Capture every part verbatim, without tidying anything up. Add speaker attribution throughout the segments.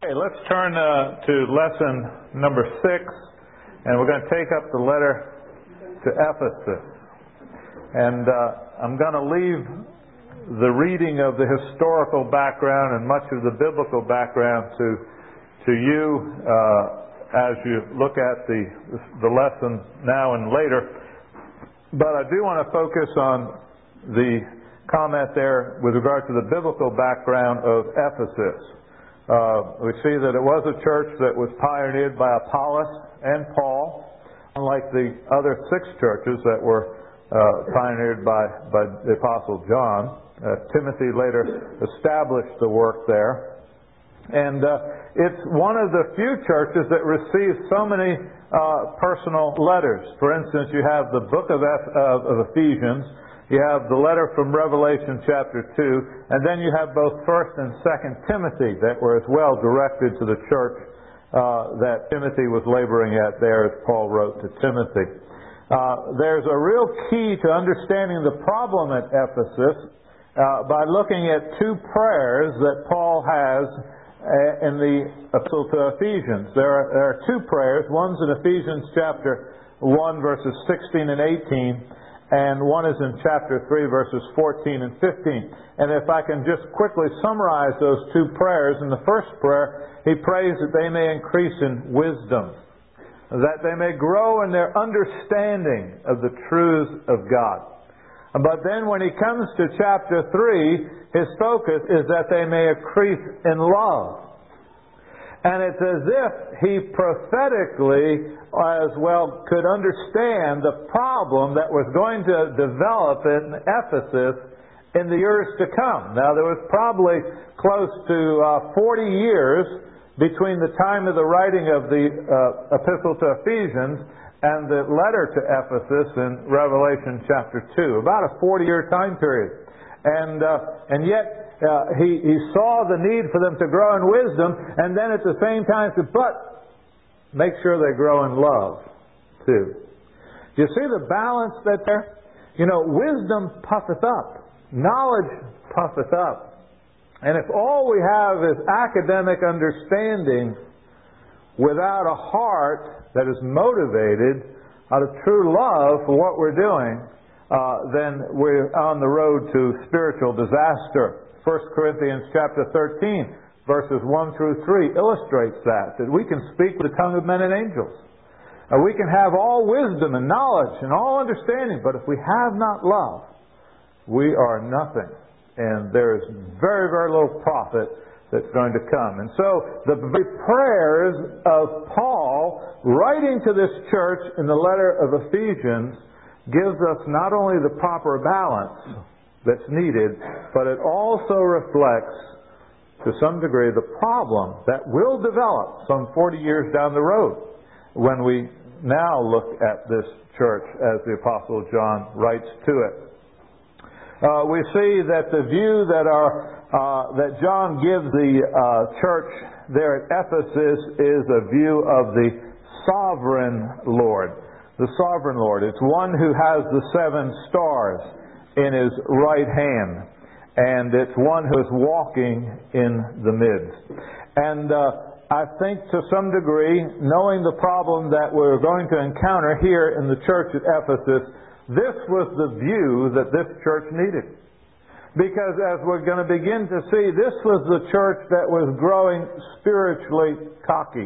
Speaker 1: Okay, let's turn uh, to lesson number six, and we're going to take up the letter to Ephesus. And uh, I'm going to leave the reading of the historical background and much of the biblical background to to you uh, as you look at the the lesson now and later. But I do want to focus on the comment there with regard to the biblical background of Ephesus. Uh, we see that it was a church that was pioneered by Apollos and Paul, unlike the other six churches that were uh, pioneered by, by the Apostle John. Uh, Timothy later established the work there. And uh, it's one of the few churches that receives so many uh, personal letters. For instance, you have the book of, Eph- of Ephesians, you have the letter from Revelation chapter two, and then you have both First and Second Timothy that were as well directed to the church uh, that Timothy was laboring at there as Paul wrote to Timothy. Uh, there's a real key to understanding the problem at Ephesus uh, by looking at two prayers that Paul has uh, in the epistle to Ephesians. There are, there are two prayers. One's in Ephesians chapter one, verses sixteen and eighteen. And one is in chapter three, verses fourteen and fifteen. And if I can just quickly summarize those two prayers. In the first prayer, he prays that they may increase in wisdom, that they may grow in their understanding of the truths of God. But then when he comes to chapter three, his focus is that they may increase in love. And it's as if he prophetically as well could understand the problem that was going to develop in Ephesus in the years to come. Now, there was probably close to uh, forty years between the time of the writing of the uh, epistle to Ephesians and the letter to Ephesus in Revelation chapter two. About a forty-year time period. And uh, and yet Uh, he, he saw the need for them to grow in wisdom, and then at the same time said, but make sure they grow in love, too. Do you see the balance that there? You know, wisdom puffeth up. Knowledge puffeth up. And if all we have is academic understanding without a heart that is motivated out of true love for what we're doing, uh, then we're on the road to spiritual disaster. First Corinthians chapter thirteen, verses one through three illustrates that, that we can speak with the tongue of men and angels. Uh, we can have all wisdom and knowledge and all understanding, but if we have not love, we are nothing. And there is very, very little profit that's going to come. And so the very prayers of Paul writing to this church in the letter of Ephesians gives us not only the proper balance that's needed, but it also reflects to some degree the problem that will develop some forty years down the road when we now look at this church as the Apostle John writes to it. Uh, we see that the view that our uh, that John gives the uh, church there at Ephesus is a view of the sovereign Lord. The sovereign Lord. It's one who has the seven stars in his right hand, and it's one who is walking in the midst. And uh, I think to some degree, knowing the problem that we're going to encounter here in the church at Ephesus, this was the view that this church needed. Because as we're going to begin to see, this was the church that was growing spiritually cocky.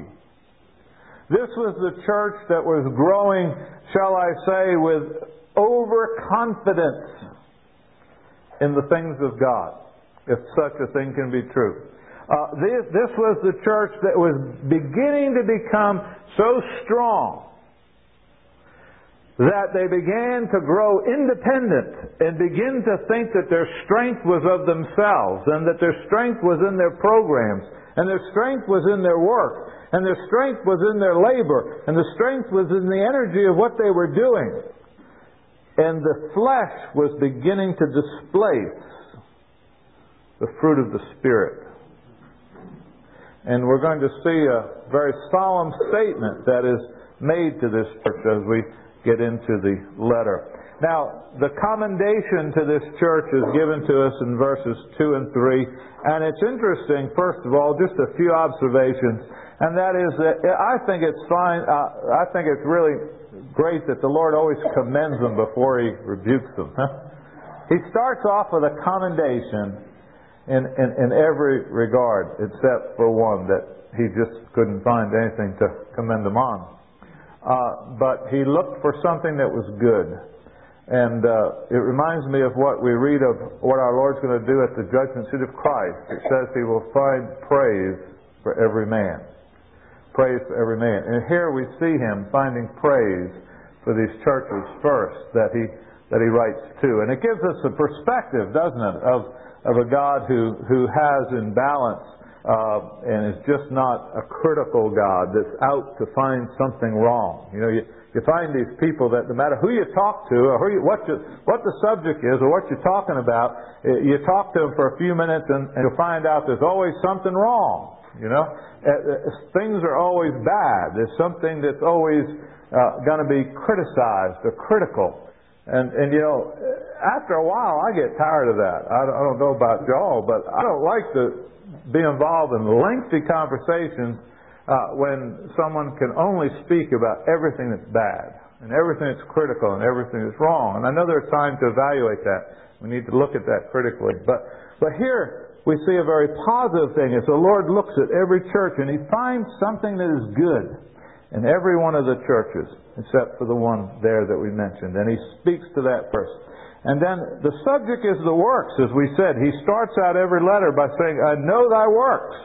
Speaker 1: This was the church that was growing, shall I say, with overconfidence in the things of God, if such a thing can be true. Uh, this, this was the church that was beginning to become so strong that they began to grow independent and begin to think that their strength was of themselves, and that their strength was in their programs, and their strength was in their work, and their strength was in their labor, and the strength was in the energy of what they were doing. And the flesh was beginning to displace the fruit of the Spirit. And we're going to see a very solemn statement that is made to this church as we get into the letter. Now, the commendation to this church is given to us in verses two and three, and it's interesting, first of all, just a few observations, and that is that I think it's fine, uh, I think it's really great that the Lord always commends them before He rebukes them. He starts off with a commendation in, in, in every regard, except for one, that He just couldn't find anything to commend them on. Uh, but He looked for something that was good. And uh, it reminds me of what we read of what our Lord's going to do at the judgment seat of Christ. It says He will find praise for every man. Praise for every man. And here we see Him finding praise for these churches first that He that He writes to. And it gives us a perspective, doesn't it, of, of a God who, who has in balance uh, and is just not a critical God that's out to find something wrong. You know, you, you find these people that no matter who you talk to or who you, what, you, what the subject is or what you're talking about, you talk to them for a few minutes and, and you'll find out there's always something wrong. You know, uh, things are always bad. There's something that's always uh, going to be criticized or critical. And, and you know, after a while I get tired of that. I don't, I don't know about y'all, but I don't like to be involved in lengthy conversations uh, when someone can only speak about everything that's bad and everything that's critical and everything that's wrong. And I know there's time to evaluate that. We need to look at that critically. But, but here we see a very positive thing is the Lord looks at every church and He finds something that is good in every one of the churches, except for the one there that we mentioned. And He speaks to that first. And then the subject is the works, as we said. He starts out every letter by saying, I know thy works.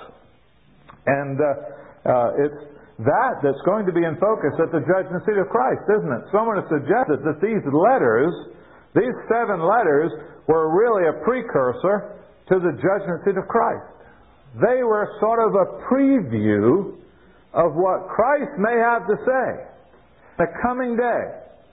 Speaker 1: And uh, uh, it's that that's going to be in focus at the judgment seat of Christ, isn't it? Someone has suggested that these letters, these seven letters, were really a precursor to the judgment seat of Christ. They were sort of a preview of what Christ may have to say the coming day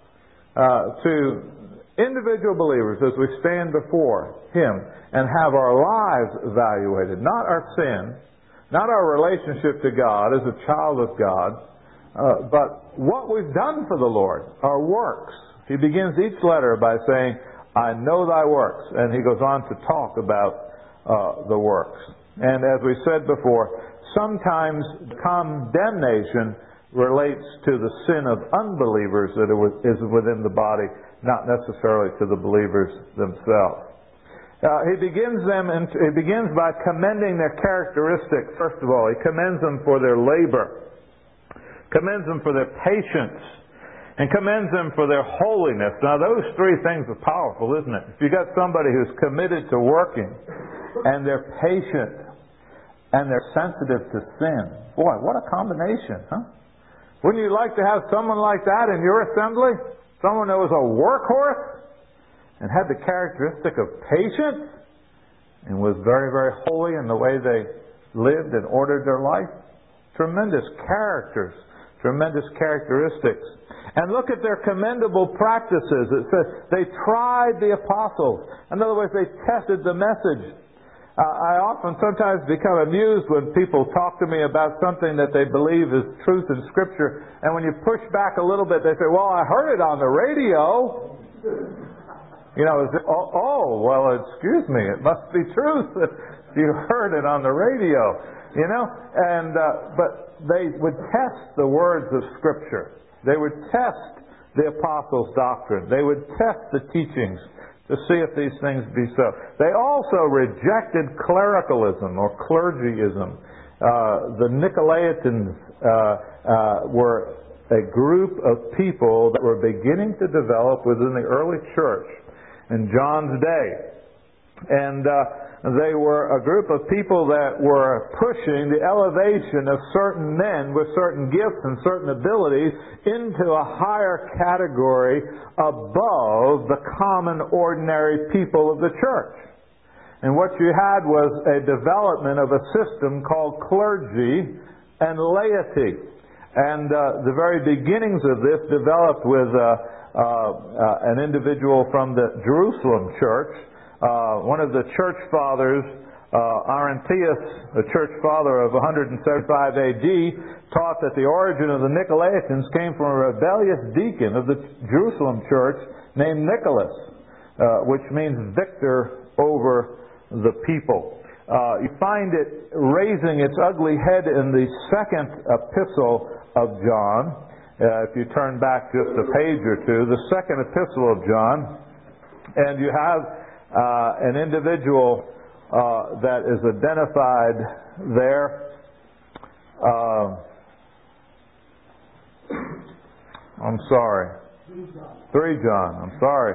Speaker 1: uh, to individual believers as we stand before Him and have our lives evaluated, not our sin, not our relationship to God as a child of God, uh, but what we've done for the Lord, our works. He begins each letter by saying, I know thy works, and he goes on to talk about uh, the works. And as we said before, sometimes condemnation relates to the sin of unbelievers that is within the body, not necessarily to the believers themselves. Uh, he begins them, and he begins by commending their characteristics. First of all, he commends them for their labor, commends them for their patience, and commends them for their holiness. Now, those three things are powerful, isn't it? If you got somebody who's committed to working, and they're patient, and they're sensitive to sin, boy, what a combination, huh? Wouldn't you like to have someone like that in your assembly? Someone that was a workhorse and had the characteristic of patience and was very, very holy in the way they lived and ordered their life. Tremendous characters, tremendous characteristics. And look at their commendable practices. It says they tried the apostles. In other words, they tested the message. Uh, I often sometimes become amused when people talk to me about something that they believe is truth in Scripture, and when you push back a little bit, they say, well, I heard it on the radio. You know, is it, oh, oh, well, excuse me, it must be truth if you heard it on the radio. You know, and uh, but they would test the words of Scripture. They would test the apostles' doctrine. They would test the teachings to see if these things be so. They also rejected clericalism or clergyism. Uh, the Nicolaitans uh, uh, were a group of people that were beginning to develop within the early church in John's day. And uh, they were a group of people that were pushing the elevation of certain men with certain gifts and certain abilities into a higher category above the common, ordinary people of the church. And what you had was a development of a system called clergy and laity. And uh, the very beginnings of this developed with uh, uh, uh, an individual from the Jerusalem church. Uh, one of the church fathers Uh, Arentius, the church father of one hundred seventy-five A D, taught that the origin of the Nicolaitans came from a rebellious deacon of the Jerusalem church named Nicholas, uh, which means victor over the people. Uh, you find it raising its ugly head in the second epistle of John. Uh, if you turn back just a page or two, the second epistle of John, and you have uh, an individual Uh, that is identified there. Uh, I'm sorry. three John. I'm sorry.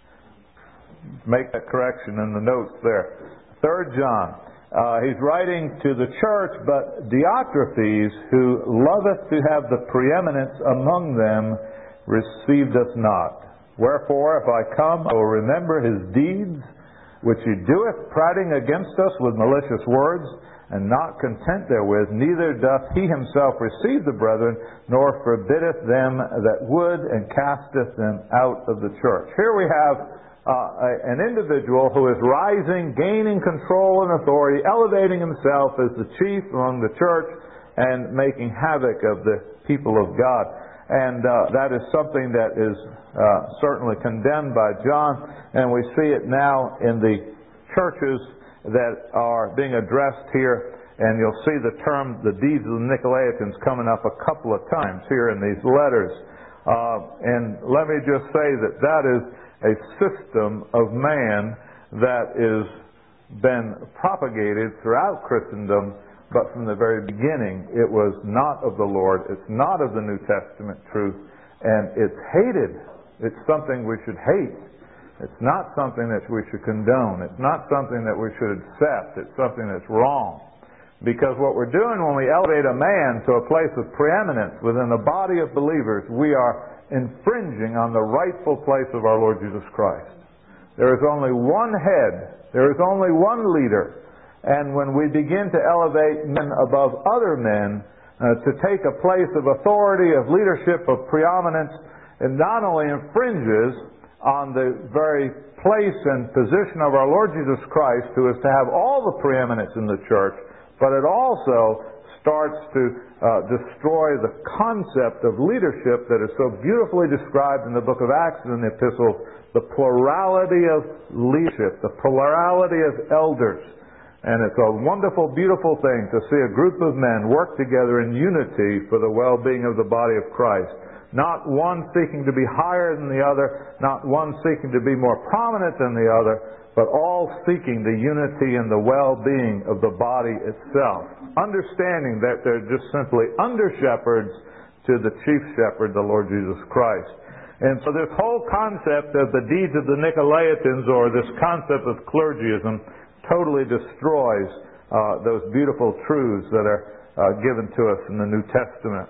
Speaker 1: Make that correction in the notes there. third John. Uh, he's writing to the church, but Diotrephes, who loveth to have the preeminence among them, received us not. Wherefore, if I come, I will remember his deeds, which he doeth, prating against us with malicious words, and not content therewith, neither doth he himself receive the brethren, nor forbiddeth them that would, and casteth them out of the church. Here we have uh, a, an individual who is rising, gaining control and authority, elevating himself as the chief among the church, and making havoc of the people of God. And uh, that is something that is uh, certainly condemned by John, and we see it now in the churches that are being addressed here. And you'll see the term, the deeds of the Nicolaitans, coming up a couple of times here in these letters. Uh, and let me just say that that is a system of man that is been propagated throughout Christendom. But from the very beginning, it was not of the Lord. It's not of the New Testament truth. And it's hated. It's something we should hate. It's not something that we should condone. It's not something that we should accept. It's something that's wrong. Because what we're doing when we elevate a man to a place of preeminence within the body of believers, we are infringing on the rightful place of our Lord Jesus Christ. There is only one head. There is only one leader. And when we begin to elevate men above other men, uh, to take a place of authority, of leadership, of preeminence, it not only infringes on the very place and position of our Lord Jesus Christ, who is to have all the preeminence in the church, but it also starts to uh, destroy the concept of leadership that is so beautifully described in the book of Acts and in the epistles, the plurality of leadership, the plurality of elders. And it's a wonderful, beautiful thing to see a group of men work together in unity for the well-being of the body of Christ. Not one seeking to be higher than the other, not one seeking to be more prominent than the other, but all seeking the unity and the well-being of the body itself. Understanding that they're just simply under-shepherds to the chief shepherd, the Lord Jesus Christ. And so this whole concept of the deeds of the Nicolaitans, or this concept of clergyism, totally destroys uh, those beautiful truths that are uh, given to us in the New Testament.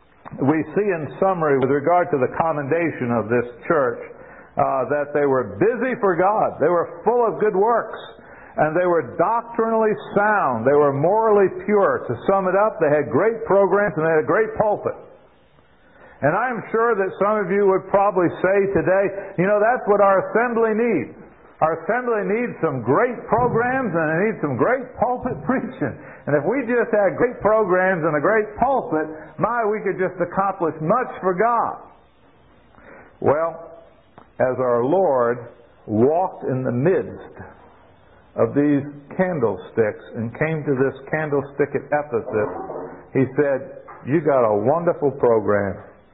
Speaker 1: We see in summary, with regard to the commendation of this church, uh, that they were busy for God. They were full of good works. And they were doctrinally sound. They were morally pure. To sum it up, they had great programs and they had a great pulpit. And I am sure that some of you would probably say today, you know, that's what our assembly needs. Our assembly needs some great programs and it needs some great pulpit preaching. And if we just had great programs and a great pulpit, my, we could just accomplish much for God. Well, as our Lord walked in the midst of these candlesticks and came to this candlestick at Ephesus, He said, you got a wonderful program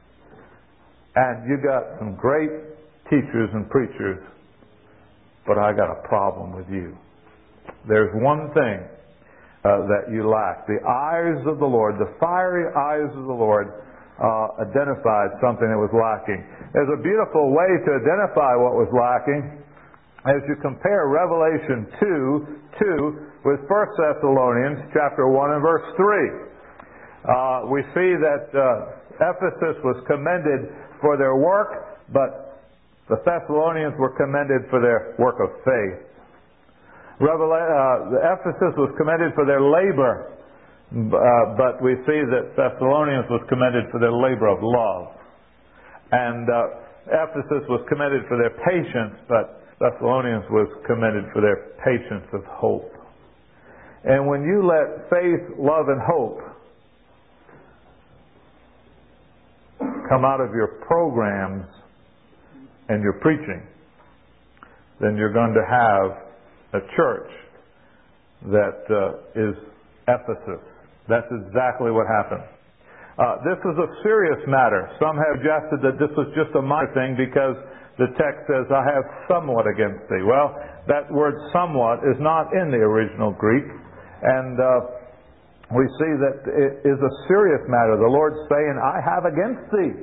Speaker 1: and you got some great teachers and preachers, but I got a problem with you. There's one thing uh, that you lack. The eyes of the Lord, the fiery eyes of the Lord, uh, identified something that was lacking. There's a beautiful way to identify what was lacking as you compare Revelation two two with First Thessalonians chapter one and verse three. Uh, we see that uh, Ephesus was commended for their work, but the Thessalonians were commended for their work of faith. Revela- uh, Ephesus was commended for their labor, uh, but we see that Thessalonians was commended for their labor of love. And uh, Ephesus was commended for their patience, but Thessalonians was commended for their patience of hope. And when you let faith, love, and hope come out of your programs and your preaching, then you're going to have a church that uh, is Ephesus. That's exactly what happened. Uh, this is a serious matter. Some have suggested that this was just a minor thing because the text says, I have somewhat against thee. Well, that word somewhat is not in the original Greek. And uh, we see that it is a serious matter. The Lord's saying, I have against thee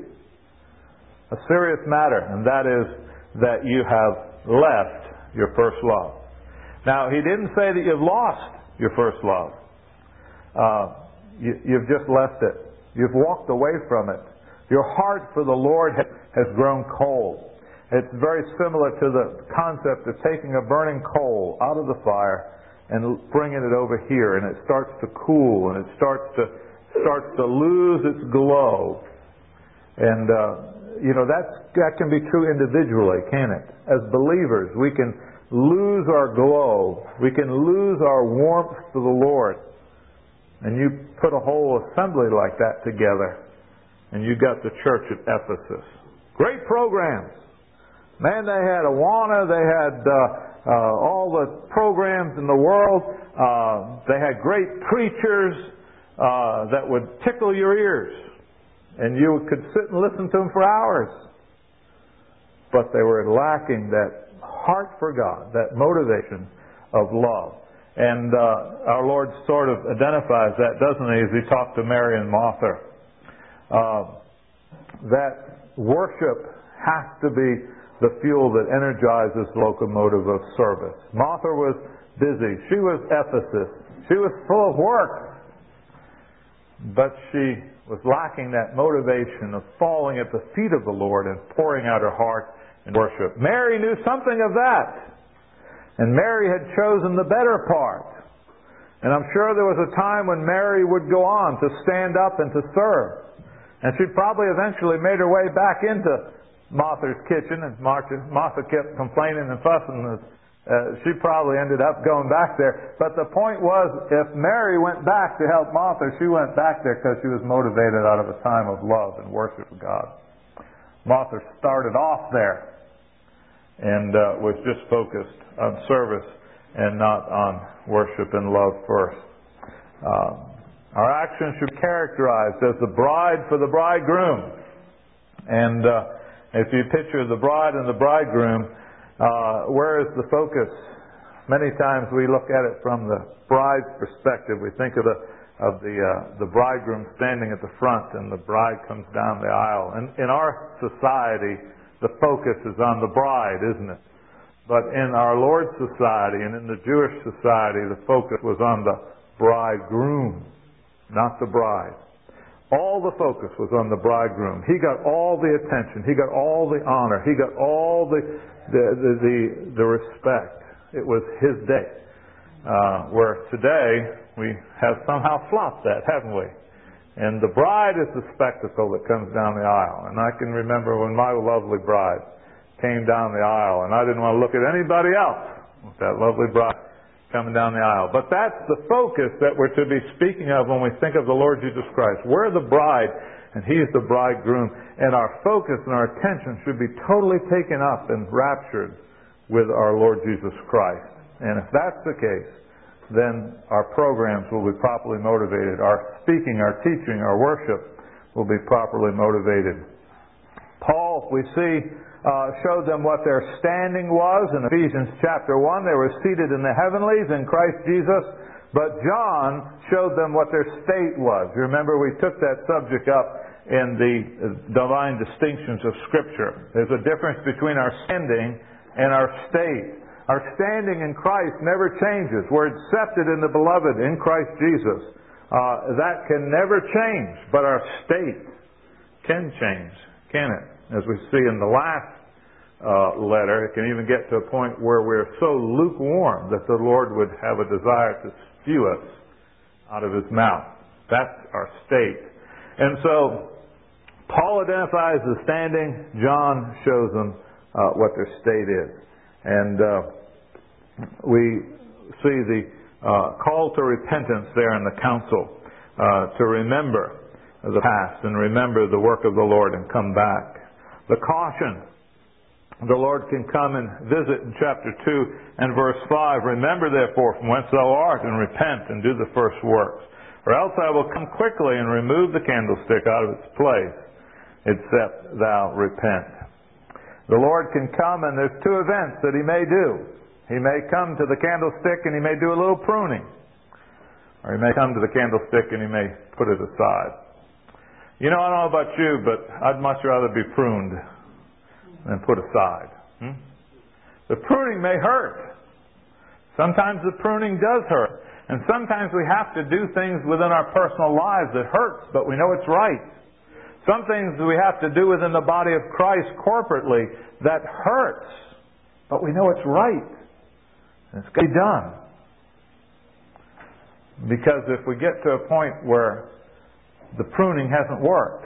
Speaker 1: a serious matter, and that is that you have left your first love. Now, He didn't say that you've lost your first love. Uh, you, you've just left it. You've walked away from it. Your heart for the Lord has grown cold. It's very similar to the concept of taking a burning coal out of the fire and bringing it over here, and it starts to cool, and it starts to starts to lose its glow. And uh, you know that's that can be true individually, can it? As believers, we can lose our glow, we can lose our warmth to the Lord. And you put a whole assembly like that together, and you got the church at Ephesus. Great programs. Man, they had Awana, they had uh, uh, all the programs in the world. Uh, they had great preachers uh, that would tickle your ears. And you could sit and listen to them for hours. But they were lacking that heart for God, that motivation of love. And uh, our Lord sort of identifies that, doesn't He, as He talked to Mary and Martha. Uh, that worship has to be the fuel that energizes the locomotive of service. Martha was busy. She was Ephesus. She was full of work. But she was lacking that motivation of falling at the feet of the Lord and pouring out her heart in worship. Mary knew something of that. And Mary had chosen the better part. And I'm sure there was a time when Mary would go on to stand up and to serve. And she probably eventually made her way back into Martha's kitchen, and Martha, Martha kept complaining and fussing. Uh, she probably ended up going back there. But the point was, if Mary went back to help Martha, she went back there because she was motivated out of a time of love and worship of God. Martha started off there and uh, was just focused on service and not on worship and love first. Uh, our actions should be characterized as the bride for the bridegroom. And uh, if you picture the bride and the bridegroom, uh, where is the focus? Many times we look at it from the bride's perspective. We think of the of the uh, the bridegroom standing at the front, and the bride comes down the aisle. And in our society, the focus is on the bride, isn't it? But in our Lord's society and in the Jewish society, the focus was on the bridegroom, not the bride. All the focus was on the bridegroom. He got all the attention. He got all the honor. He got all the the the, the, the respect. It was his day. Uh, where today we have somehow flopped that, haven't we? And the bride is the spectacle that comes down the aisle. And I can remember when my lovely bride came down the aisle, and I didn't want to look at anybody else with that lovely bride coming down the aisle. But that's the focus that we're to be speaking of when we think of the Lord Jesus Christ. We're the bride, and He's the bridegroom. And our focus and our attention should be totally taken up and raptured with our Lord Jesus Christ. And if that's the case, then our programs will be properly motivated. Our speaking, our teaching, our worship will be properly motivated. Paul, we see, Uh, showed them what their standing was in Ephesians chapter one. They were seated in the heavenlies in Christ Jesus. But John showed them what their state was. You remember we took that subject up in the divine distinctions of Scripture. There's a difference between our standing and our state. Our standing in Christ never changes. We're accepted in the Beloved in Christ Jesus. Uh, that can never change. But our state can change, can it? As we see in the last uh, letter, it can even get to a point where we're so lukewarm that the Lord would have a desire to spew us out of His mouth. That's our state. And so, Paul identifies the standing. John shows them uh, what their state is. And uh, we see the uh, call to repentance there in the council, uh, to remember the past and remember the work of the Lord and come back. The caution, the Lord can come and visit in chapter two and verse five. Remember therefore from whence thou art, and repent and do the first works. Or else I will come quickly and remove the candlestick out of its place, except thou repent. The Lord can come, and there's two events that He may do. He may come to the candlestick and He may do a little pruning. Or He may come to the candlestick and He may put it aside. You know, I don't know about you, but I'd much rather be pruned than put aside. Hmm? The pruning may hurt. Sometimes the pruning does hurt. And sometimes we have to do things within our personal lives that hurts, but we know it's right. Some things we have to do within the body of Christ corporately that hurts, but we know it's right. And it's got to be done. Because if we get to a point where the pruning hasn't worked,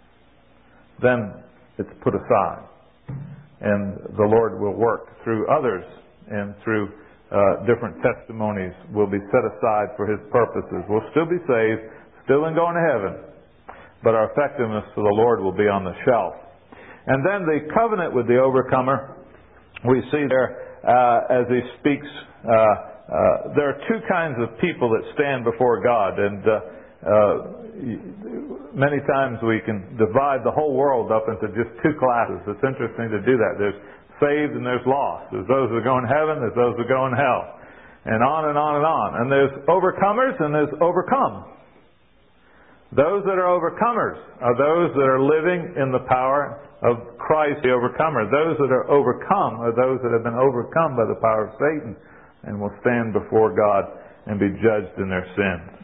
Speaker 1: then it's put aside. And the Lord will work through others and through uh, different testimonies will be set aside for His purposes. We'll still be saved, still in going to heaven, but our effectiveness for the Lord will be on the shelf. And then the covenant with the overcomer, we see there uh, as He speaks, uh, uh, there are two kinds of people that stand before God. And uh, uh, many times we can divide the whole world up into just two classes. It's interesting to do that. There's saved and there's lost. There's those who go in heaven, there's those who go in hell. And on and on and on. And there's overcomers and there's overcome. Those that are overcomers are those that are living in the power of Christ the overcomer. Those that are overcome are those that have been overcome by the power of Satan and will stand before God and be judged in their sins.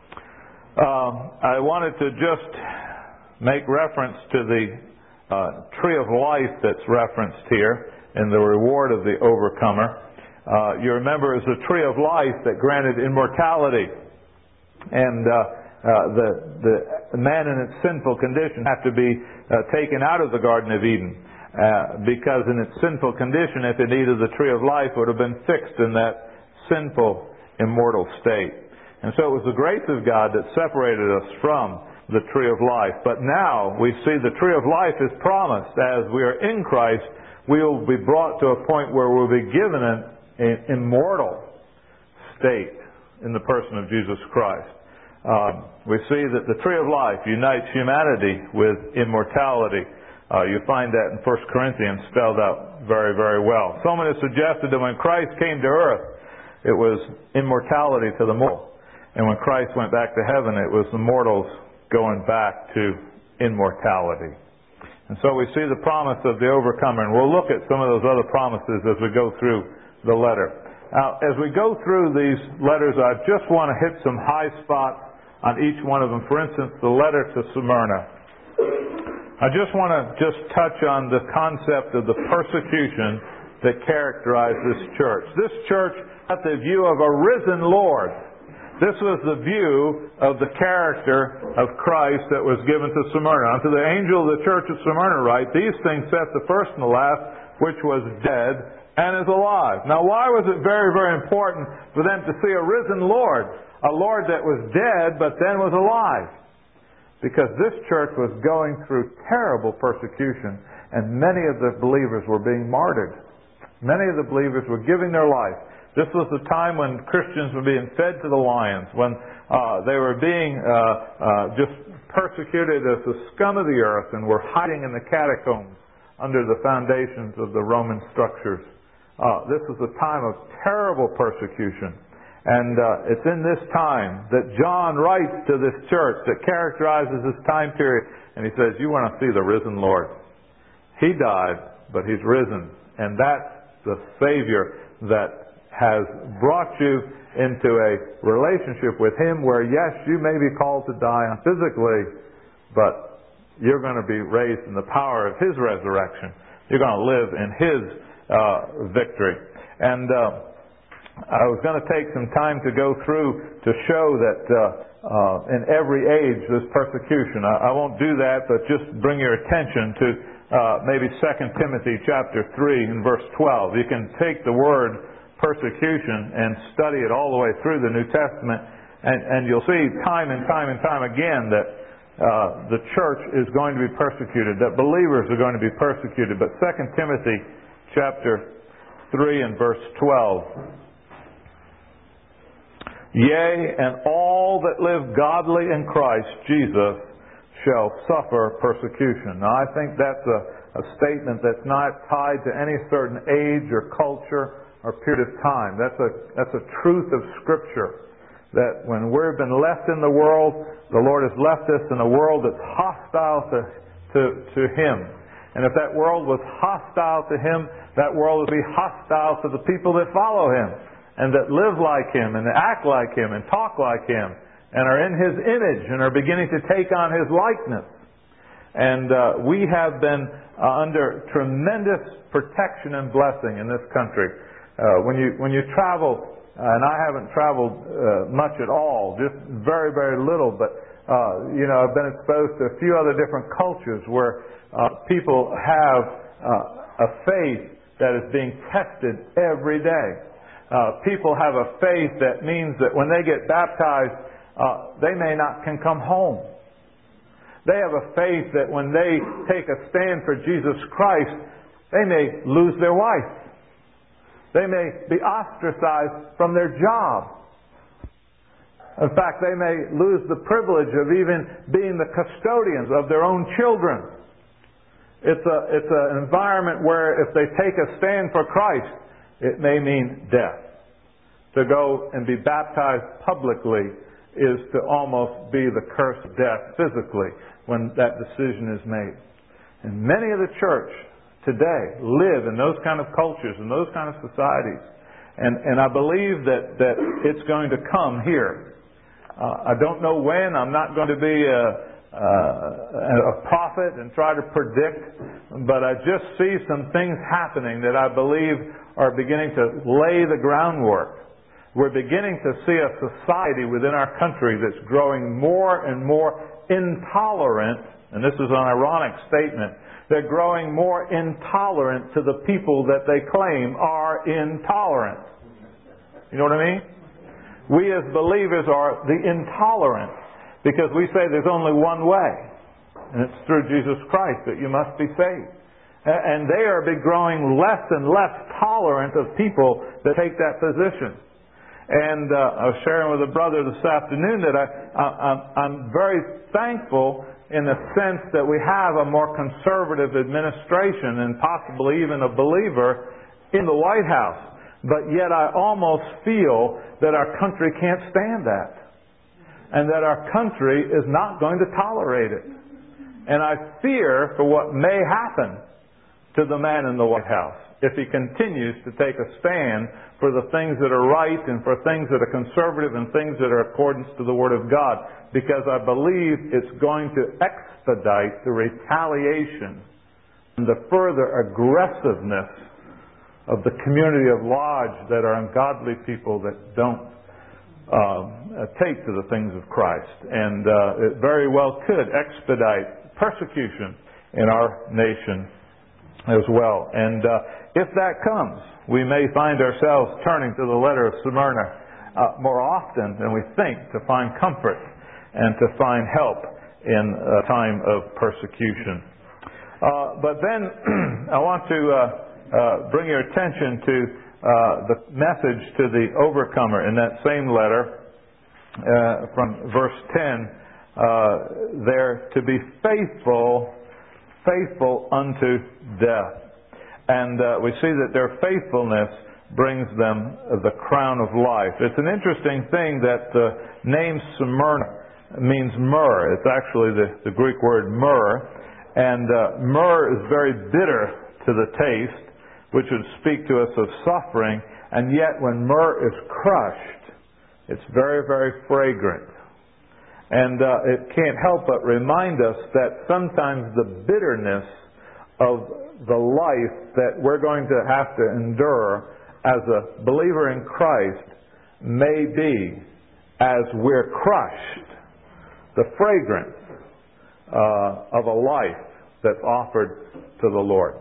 Speaker 1: Um, I wanted to just make reference to the uh, tree of life that's referenced here in the reward of the overcomer. Uh, you remember it's a tree of life that granted immortality. And uh, uh, the, the man in its sinful condition had to be uh, taken out of the Garden of Eden. Uh, because in its sinful condition, if it needed the tree of life, it would have been fixed in that sinful, immortal state. And so it was the grace of God that separated us from the tree of life. But now we see the tree of life is promised. As we are in Christ, we will be brought to a point where we'll be given an, an immortal state in the person of Jesus Christ. Um, we see that the tree of life unites humanity with immortality. Uh, you find that in First Corinthians spelled out very, very well. Someone has suggested that when Christ came to earth, it was immortality to the mortal. And when Christ went back to heaven, it was the mortals going back to immortality. And so we see the promise of the overcomer, and we'll look at some of those other promises as we go through the letter. Now, as we go through these letters, I just want to hit some high spots on each one of them. For instance, the letter to Smyrna. I just want to just touch on the concept of the persecution that characterized this church. This church had the view of a risen Lord. This was the view of the character of Christ that was given to Smyrna. Unto the angel of the church of Smyrna write, these things saith the first and the last, which was dead and is alive. Now, why was it very, very important for them to see a risen Lord? A Lord that was dead but then was alive. Because this church was going through terrible persecution, and many of the believers were being martyred. Many of the believers were giving their life. This was the time when Christians were being fed to the lions, when uh, they were being uh, uh, just persecuted as the scum of the earth and were hiding in the catacombs under the foundations of the Roman structures. Uh, this was a time of terrible persecution. And uh, it's in this time that John writes to this church that characterizes this time period. And he says, you want to see the risen Lord. He died, but He's risen. And that's the Savior that has brought you into a relationship with Him where, yes, you may be called to die physically, but you're going to be raised in the power of His resurrection. You're going to live in His uh, victory. And uh, I was going to take some time to go through to show that uh, uh, in every age there's persecution. I, I won't do that, but just bring your attention to uh, maybe Second Timothy chapter three and verse twelve. You can take the word persecution and study it all the way through the New Testament, and, and you'll see time and time and time again that uh, the church is going to be persecuted, that believers are going to be persecuted. But Second Timothy chapter three and verse twelve, yea, and all that live godly in Christ Jesus shall suffer persecution. Now I think that's a, a statement that's not tied to any certain age or culture or period of time. That's a that's a truth of Scripture, that when we've been left in the world, the Lord has left us in a world that's hostile to, to, to Him. And if that world was hostile to Him, that world would be hostile to the people that follow Him and that live like Him and act like Him and talk like Him and are in His image and are beginning to take on His likeness. And uh, we have been uh, under tremendous protection and blessing in this country. Uh, when you when you travel, uh, and I haven't traveled uh, much at all, just very, very little, but uh, you know, I've been exposed to a few other different cultures where uh, people have uh, a faith that is being tested every day. Uh, people have a faith that means that when they get baptized, uh, they may not can come home. They have a faith that when they take a stand for Jesus Christ, they may lose their wife. They may be ostracized from their job. In fact, they may lose the privilege of even being the custodians of their own children. It's a, it's an environment where if they take a stand for Christ, it may mean death. To go and be baptized publicly is to almost be the curse of death physically when that decision is made. And many of the church today live in those kind of cultures and those kind of societies. And, and I believe that, that it's going to come here. Uh, I don't know when. I'm not going to be a, a, a prophet and try to predict, but I just see some things happening that I believe are beginning to lay the groundwork. We're beginning to see a society within our country that's growing more and more intolerant, and this is an ironic statement. They're growing more intolerant to the people that they claim are intolerant. You know what I mean? We as believers are the intolerant because we say there's only one way, and it's through Jesus Christ that you must be saved. And they are growing less and less tolerant of people that take that position. And uh, I was sharing with a brother this afternoon that I, I, I'm very thankful in the sense that we have a more conservative administration and possibly even a believer in the White House. But yet I almost feel that our country can't stand that. And that our country is not going to tolerate it. And I fear for what may happen to the man in the White House if he continues to take a stand for the things that are right and for things that are conservative and things that are accordance to the Word of God. Because I believe it's going to expedite the retaliation and the further aggressiveness of the community of Lodge that are ungodly people that don't um, take to the things of Christ. And uh, it very well could expedite persecution in our nation as well. And uh, if that comes, we may find ourselves turning to the letter of Smyrna uh, more often than we think to find comfort and to find help in a time of persecution. Uh, but then I want to uh, uh, bring your attention to uh, the message to the overcomer in that same letter uh, from verse ten. Uh, there to be faithful, faithful unto death. And uh, we see that their faithfulness brings them the crown of life. It's an interesting thing that the name Smyrna means myrrh. It's actually the, the Greek word myrrh. And uh, myrrh is very bitter to the taste, which would speak to us of suffering. And yet when myrrh is crushed, it's very, very fragrant. And uh, it can't help but remind us that sometimes the bitterness of the life that we're going to have to endure as a believer in Christ may be, as we're crushed, the fragrance uh, of a life that's offered to the Lord.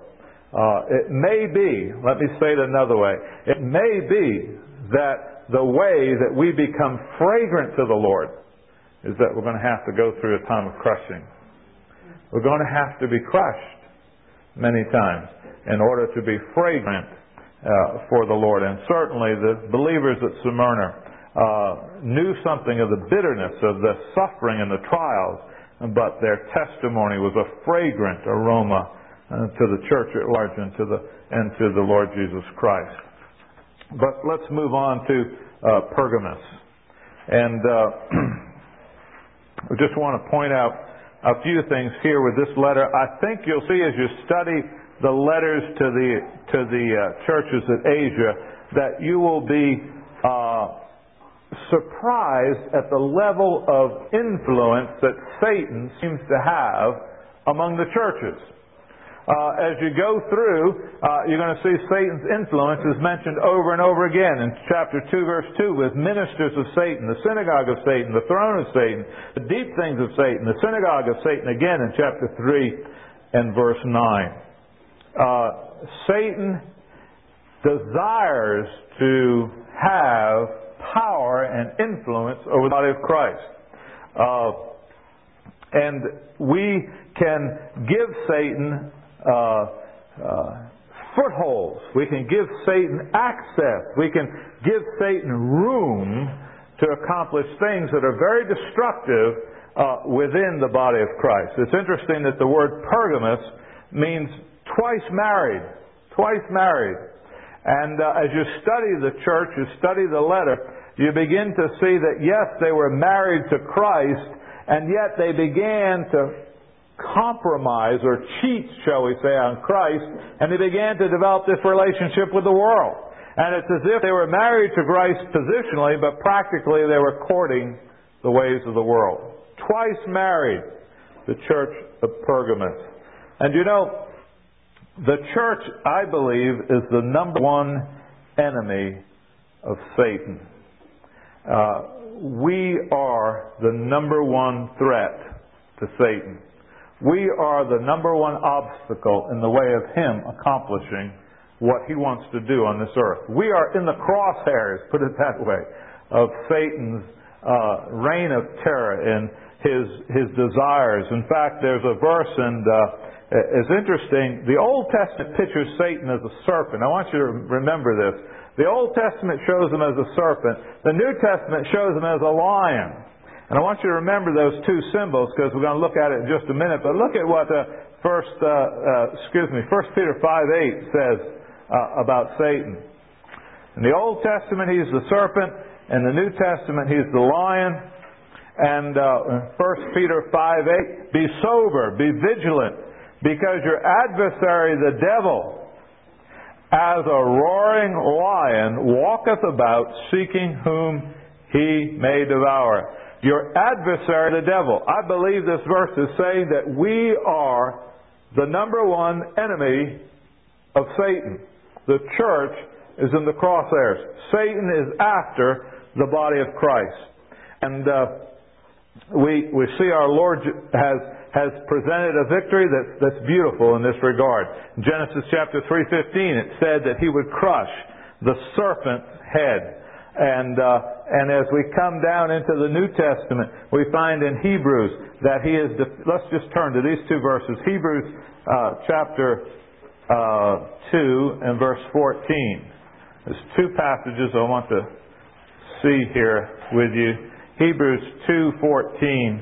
Speaker 1: Uh, it may be, let me say it another way, it may be that the way that we become fragrant to the Lord is that we're going to have to go through a time of crushing. We're going to have to be crushed many times in order to be fragrant uh, for the Lord. And certainly the believers at Smyrna uh, knew something of the bitterness of the suffering and the trials, but their testimony was a fragrant aroma uh, to the church at large and to the and to the Lord Jesus Christ. But let's move on to uh, Pergamos, and uh, I just want to point out a few things here with this letter. I think you'll see as you study the letters to the to the uh, churches at Asia that you will be uh, surprised at the level of influence that Satan seems to have among the churches. Uh, as you go through, uh, you're going to see Satan's influence is mentioned over and over again in chapter two, verse two, with ministers of Satan, the synagogue of Satan, the throne of Satan, the deep things of Satan, the synagogue of Satan, again in chapter three and verse nine. Uh, Satan desires to have power and influence over the body of Christ. Uh, and we can give Satan Uh, uh, footholds. We can give Satan access. We can give Satan room to accomplish things that are very destructive uh, within the body of Christ. It's interesting that the word Pergamos means twice married. Twice married. And uh, as you study the church, you study the letter, you begin to see that yes, they were married to Christ, and yet they began to compromise or cheat, shall we say, on Christ, and they began to develop this relationship with the world. And it's as if they were married to Christ positionally, but practically they were courting the ways of the world. Twice married, the church of Pergamos. And you know, the church, I believe, is the number one enemy of Satan. Uh, we are the number one threat to Satan. We are the number one obstacle in the way of him accomplishing what he wants to do on this earth. We are in the crosshairs, put it that way, of Satan's uh, reign of terror and his his desires. In fact, there's a verse, and uh, it's interesting. The Old Testament pictures Satan as a serpent. I want you to remember this. The Old Testament shows him as a serpent. The New Testament shows him as a lion. And I want you to remember those two symbols because we're going to look at it in just a minute. But look at what uh, first, uh, uh, excuse me, First Peter five eight says uh, about Satan. In the Old Testament, he's the serpent. In the New Testament, he's the lion. And uh, First Peter five eight, be sober, be vigilant, because your adversary, the devil, as a roaring lion, walketh about, seeking whom he may devour. Your adversary, the devil. I believe this verse is saying that we are the number one enemy of Satan. The church is in the crosshairs. Satan is after the body of Christ. And uh, we we see our Lord has has presented a victory that's, that's beautiful in this regard. In Genesis chapter three fifteen, it said that he would crush the serpent's head. And uh, and as we come down into the New Testament, we find in Hebrews that he is. Def- Let's just turn to these two verses. Hebrews uh, chapter uh, two and verse fourteen. There's two passages I want to see here with you. Hebrews two fourteen.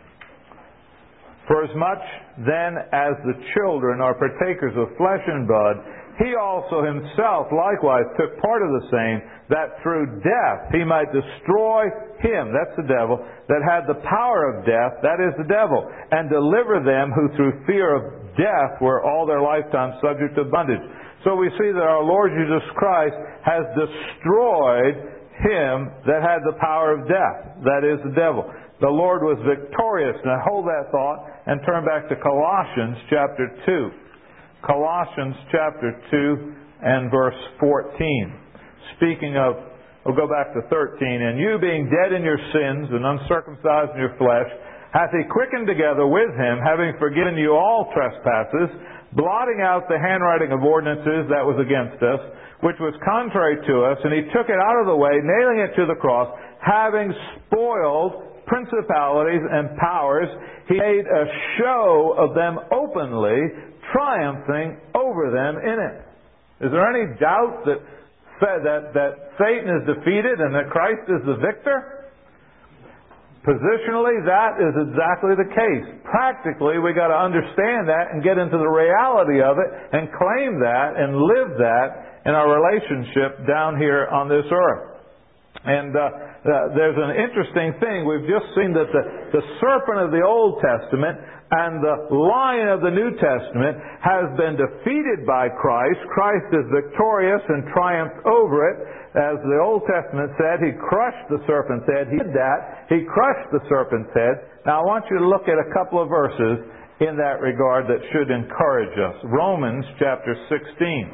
Speaker 1: For as much then as the children are partakers of flesh and blood, he also himself likewise took part of the same, that through death he might destroy him, that's the devil, that had the power of death, that is the devil, and deliver them who through fear of death were all their lifetime subject to bondage. So we see that our Lord Jesus Christ has destroyed him that had the power of death, that is the devil. The Lord was victorious. Now hold that thought and turn back to Colossians chapter two. Colossians chapter two and verse fourteen. Speaking of, we'll go back to thirteen. And you being dead in your sins and uncircumcised in your flesh, hath he quickened together with him, having forgiven you all trespasses, blotting out the handwriting of ordinances that was against us, which was contrary to us, and He took it out of the way, nailing it to the cross, having spoiled principalities and powers. He made a show of them openly, triumphing over them in it. Is there any doubt that, that, that Satan is defeated and that Christ is the victor? Positionally, that is exactly the case. Practically, we've got to understand that and get into the reality of it and claim that and live that in our relationship down here on this earth. And uh, uh, there's an interesting thing. We've just seen that the, the serpent of the Old Testament and the lion of the New Testament has been defeated by Christ. Christ is victorious and triumphed over it. As the Old Testament said, He crushed the serpent's head. He did that. He crushed the serpent's head. Now I want you to look at a couple of verses in that regard that should encourage us. Romans chapter sixteen.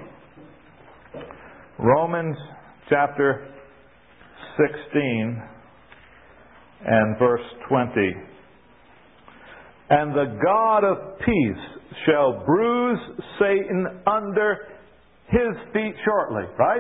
Speaker 1: Romans chapter sixteen and verse twenty. And the God of peace shall bruise Satan under His feet shortly. Right?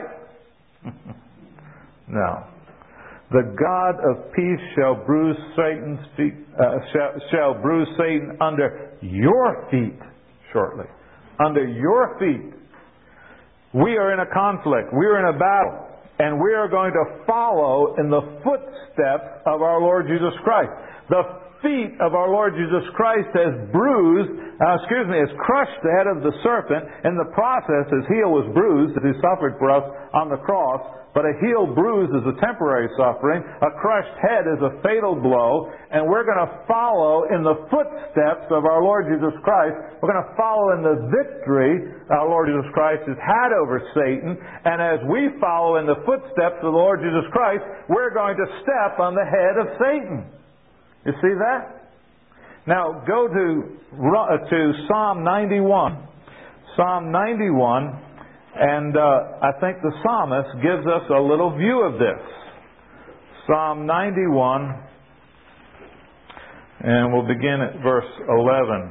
Speaker 1: No. The God of peace shall bruise Satan's feet, uh, shall, shall bruise Satan under your feet shortly. Under your feet. We are in a conflict. We are in a battle. And we are going to follow in the footsteps of our Lord Jesus Christ. The feet of our Lord Jesus Christ has bruised, uh, excuse me, has crushed the head of the serpent. In the process, His heel was bruised as He suffered for us on the cross. But a heel bruise is a temporary suffering. A crushed head is a fatal blow. And we're going to follow in the footsteps of our Lord Jesus Christ. We're going to follow in the victory our Lord Jesus Christ has had over Satan. And as we follow in the footsteps of the Lord Jesus Christ, we're going to step on the head of Satan. You see that? Now go to, to Psalm ninety-one. Psalm ninety-one. And uh, I think the psalmist gives us a little view of this. Psalm ninety-one, and we'll begin at verse eleven.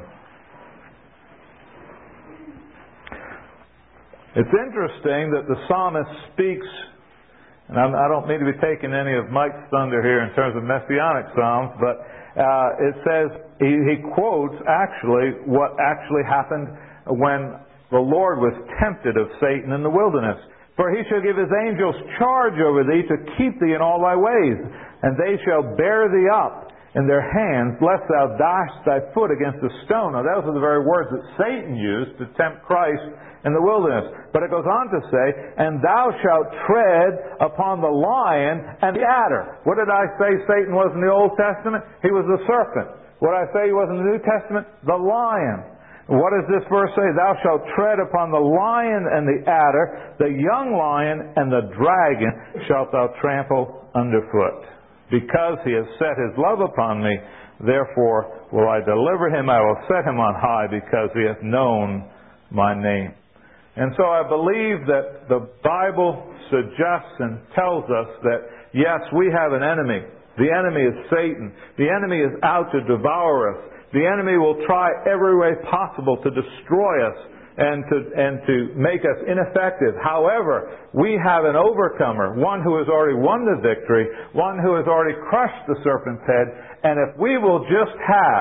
Speaker 1: It's interesting that the psalmist speaks, and I'm, I don't mean to be taking any of Mike's thunder here in terms of messianic psalms, but uh, it says, he, he quotes actually what actually happened when the Lord was tempted of Satan in the wilderness. For He shall give His angels charge over thee to keep thee in all thy ways. And they shall bear thee up in their hands, lest thou dash thy foot against a stone. Now those are the very words that Satan used to tempt Christ in the wilderness. But it goes on to say, and thou shalt tread upon the lion and the adder. What did I say Satan was in the Old Testament? He was the serpent. What did I say he was in the New Testament? The lion. What does this verse say? Thou shalt tread upon the lion and the adder, the young lion and the dragon shalt thou trample underfoot. Because He has set His love upon me, therefore will I deliver him. I will set him on high because he hath known my name. And so I believe that the Bible suggests and tells us that, yes, we have an enemy. The enemy is Satan. The enemy is out to devour us. The enemy will try every way possible to destroy us and to, and to make us ineffective. However, we have an overcomer, one who has already won the victory, one who has already crushed the serpent's head. And if we will just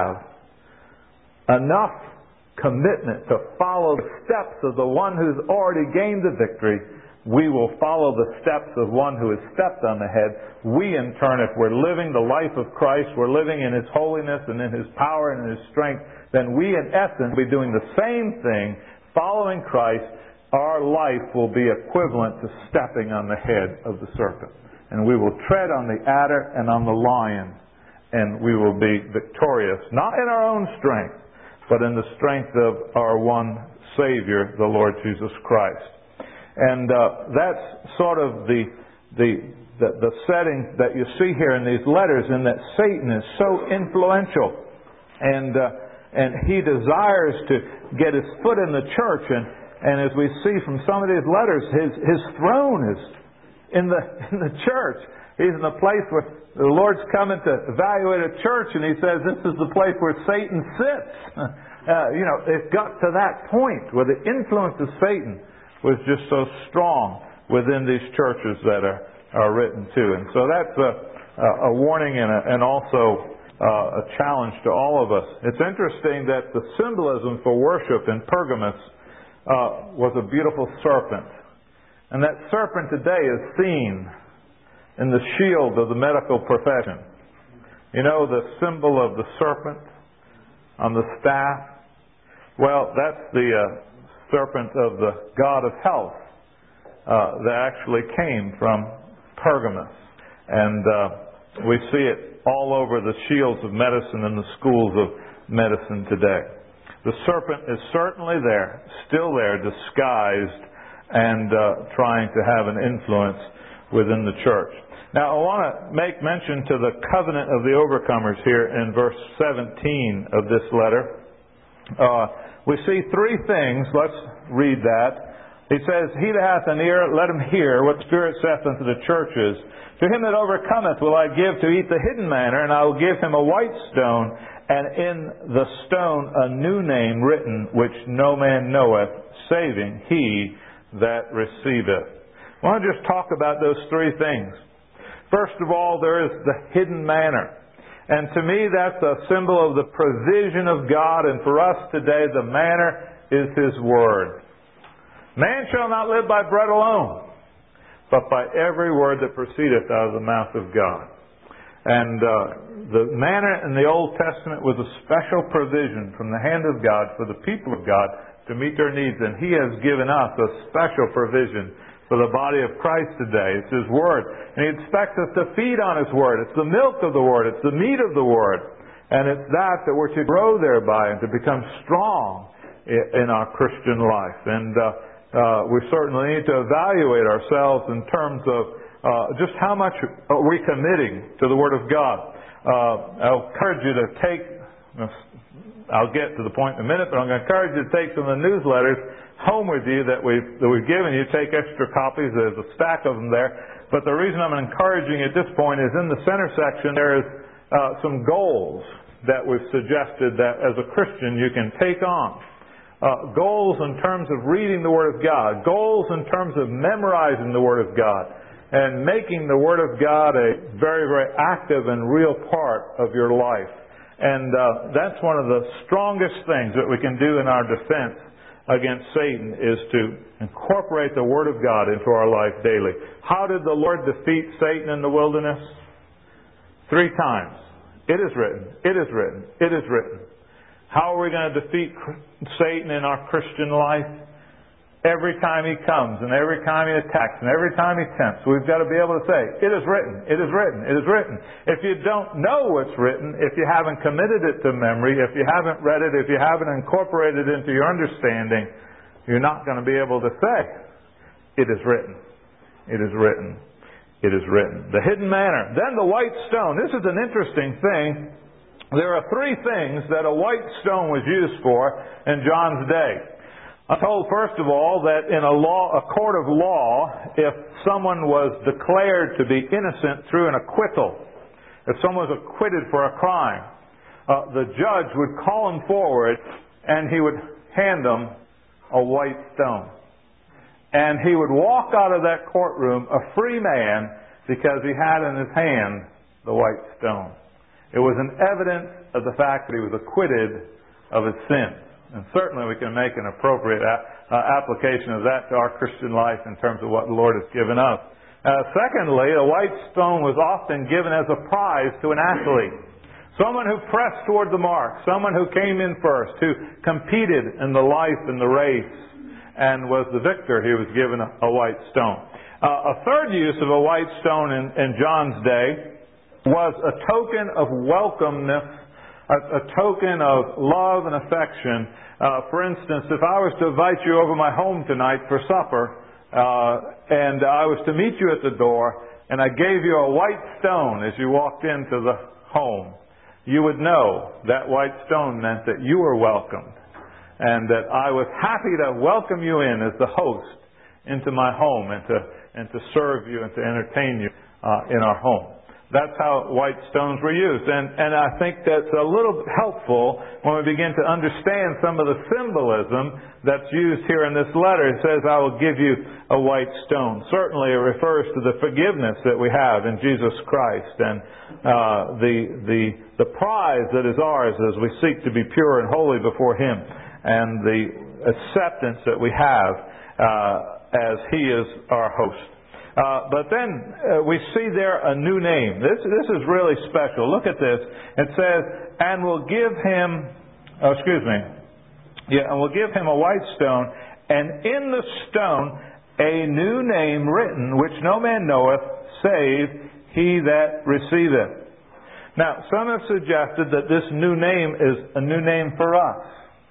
Speaker 1: have enough commitment to follow the steps of the one who's already gained the victory, we will follow the steps of one who has stepped on the head. We, in turn, if we're living the life of Christ, we're living in His holiness and in His power and in His strength, then we, in essence, will be doing the same thing, following Christ. Our life will be equivalent to stepping on the head of the serpent. And we will tread on the adder and on the lion. And we will be victorious, not in our own strength, but in the strength of our one Savior, the Lord Jesus Christ. And uh, that's sort of the, the the the setting that you see here in these letters, in that Satan is so influential, and uh, and he desires to get his foot in the church. And, and as we see from some of these letters, his his throne is in the in the church. He's in the place where the Lord's coming to evaluate a church, and He says this is the place where Satan sits. Uh, you know, it got to that point where the influence of Satan was just so strong within these churches that are, are written to. And so that's a, a warning and, a, and also uh, a challenge to all of us. It's interesting that the symbolism for worship in Pergamos uh, was a beautiful serpent. And that serpent today is seen in the shield of the medical profession. You know, the symbol of the serpent on the staff? Well, that's the uh, serpent of the god of health uh, that actually came from Pergamos. And uh, we see it all over the shields of medicine and the schools of medicine today. The serpent is certainly there, still there, disguised and uh, trying to have an influence within the church. Now, I want to make mention to the covenant of the overcomers here in verse seventeen of this letter. Uh, we see three things. Let's read that. He says, "He that hath an ear, let him hear what the Spirit saith unto the churches. To him that overcometh will I give to eat the hidden manna, and I will give him a white stone, and in the stone a new name written, which no man knoweth, saving he that receiveth." I want to just talk about those three things. First of all, there is the hidden manna. And to me, that's a symbol of the provision of God. And for us today, the manna is His Word. Man shall not live by bread alone, but by every word that proceedeth out of the mouth of God. And uh, the manna in the Old Testament was a special provision from the hand of God for the people of God to meet their needs. And He has given us a special provision for the body of Christ today. It's His Word. And He expects us to feed on His Word. It's the milk of the Word. It's the meat of the Word. And it's that that we're to grow thereby and to become strong in our Christian life. And uh, uh, we certainly need to evaluate ourselves in terms of uh, just how much are we committing to the Word of God. Uh, I'll encourage you to take, I'll get to the point in a minute, but I'm going to encourage you to take some of the newsletters home with you that we've, that we've given you. Take extra copies. There's a stack of them there. But the reason I'm encouraging you at this point is in the center section there is uh, some goals that we've suggested that as a Christian you can take on. Uh, goals in terms of reading the Word of God. Goals in terms of memorizing the Word of God. And making the Word of God a very, very active and real part of your life. And uh, that's one of the strongest things that we can do in our defense against Satan, is to incorporate the Word of God into our life daily. How did the Lord defeat Satan in the wilderness? Three times. It is written. It is written. It is written. How are we going to defeat Satan in our Christian life? Every time he comes and every time he attacks and every time he tempts, we've got to be able to say, it is written, it is written, it is written. If you don't know what's written, if you haven't committed it to memory, if you haven't read it, if you haven't incorporated it into your understanding, you're not going to be able to say, it is written, it is written, it is written. The hidden manna. Then the white stone. This is an interesting thing. There are three things that a white stone was used for in John's day. I'm told, first of all, that in a law, a court of law, if someone was declared to be innocent through an acquittal, if someone was acquitted for a crime, uh, the judge would call him forward and he would hand them a white stone. And he would walk out of that courtroom a free man because he had in his hand the white stone. It was an evidence of the fact that he was acquitted of his sins. And certainly we can make an appropriate a- uh, application of that to our Christian life in terms of what the Lord has given us. Uh, secondly, a white stone was often given as a prize to an athlete. Someone who pressed toward the mark. Someone who came in first. Who competed in the life and the race and was the victor. He was given a, a white stone. Uh, a third use of a white stone in, in John's day was a token of welcomeness, a, a token of love and affection. Uh, for instance, if I was to invite you over my home tonight for supper, uh, and I was to meet you at the door, and I gave you a white stone as you walked into the home, you would know that white stone meant that you were welcomed, and that I was happy to welcome you in as the host into my home, and to and to serve you and to entertain you uh, in our home. that's how white stones were used. And, and I think that's a little helpful when we begin to understand some of the symbolism that's used here in this letter. It says, I will give you a white stone. Certainly it refers to the forgiveness that we have in Jesus Christ and uh, the, the, the prize that is ours as we seek to be pure and holy before Him, and the acceptance that we have uh, as He is our host. Uh, but then uh, we see there a new name. This this is really special. Look at this. It says, and we'll give him, oh, excuse me, yeah, and we'll give him a white stone, and in the stone a new name written, which no man knoweth, save he that receiveth. Now, some have suggested that this new name is a new name for us.